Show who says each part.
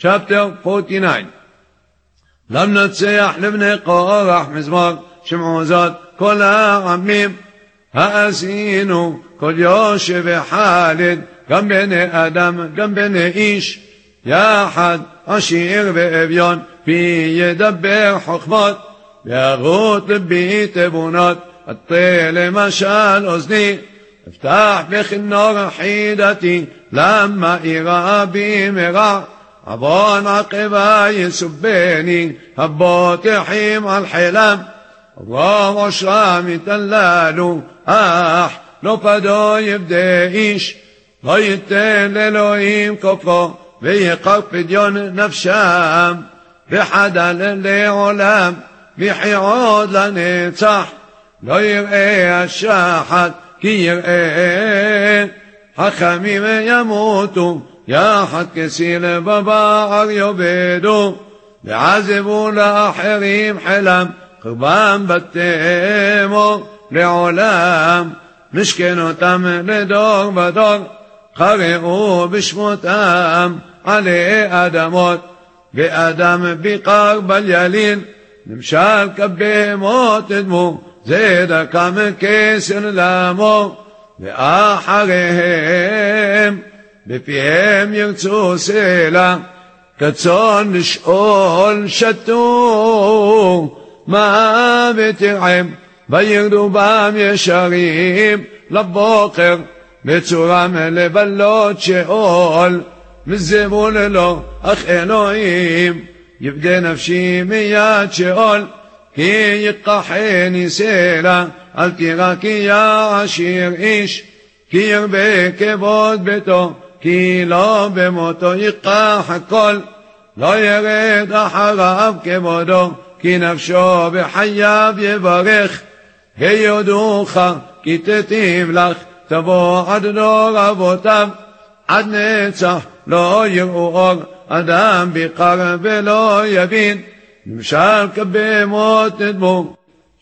Speaker 1: chapter 49. למנצח לבני קורח מזמור, שמעו זאת כל העמים, העשינו כל יושב וחלד, גם בני אדם גם בני איש, יחד עשיר ואביון, פי ידבר חוכמות, וירות לבי תבונות, עטה למשל אוזני, אפתח בכינור חידתי, למה יראה בי מרע, עוון עקבה יסובני, הבוטחים על חילם, רוב עושרם יתללו, לא פדו יבדה איש, לא ייתן לאלוהים כופרו, ויקר פדיון נפשם, וחדל לעולם, וחיעוד לנצח, לא יראה השחת, כי יראה, חכמים ימותו, יחד כסיל בבער יאבדו, ועזבו לאחרים חילם, חרבם בתמו לעולם, משכנותם לדור ודור, קראו בשמותם עלי אדמות, ואדם ביקר בליליל, נמשל כבהמות אדמו, זה דקם כסר למו, ואחריהם בפיהם ירצו סלע, כצאן לשאול שתו, מוות ירעם, וירדו בם ישרים לבוקר, בצורם לבלות שאול, מזבול לו אך אלוהים, יבדה נפשי מיד שאול, כי יקחני סלע, אל תירא כי יעשיר איש, כי ירבה כבוד ביתו, כי לא במותו ייקח הכל, לא ירד אחריו כבודו, כי נפשו בחייו יברך, ויודוך כי תטיב לך, תבוא עד דור אבותיו, עד נצח לא יראו אור, אדם ביקר ולא יבין, נמשל כבהמות נדמו.